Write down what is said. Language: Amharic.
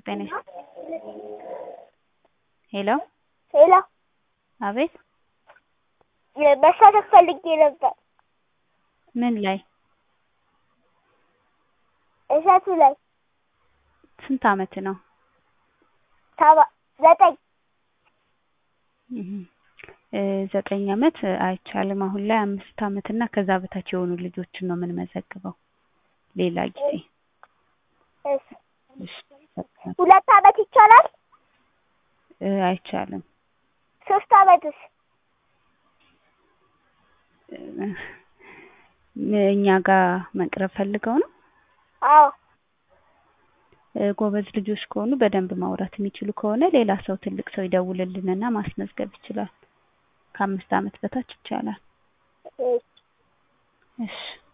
ጤና ሄሎ ሄሎ አቤት መሳተፍ ፈልጌ ነበር። ምን ላይ? እሸቱ ላይ። ስንት አመት ነው? 9 9 አመት አይቻልም። አሁን ላይ 5 አመት እና ከዛ በታች የሆኑ ልጆችን ነው የምንመዘግበው። ሌላ ጊዜ እሺ 2 አመት ይቻላል? አይቻልም። 3 አመትስ? እኛ ጋር መቅረብ ፈልገው ነው? አዎ። ጎበዝ ልጆች ከሆኑ በደንብ ማውራት የሚችሉ ከሆነ ሌላ ሰው ትልቅ ሰው ይደውልልንና ማስመዝገብ ይችላል። ከ5 አመት በታች ይቻላል። እሺ እሺ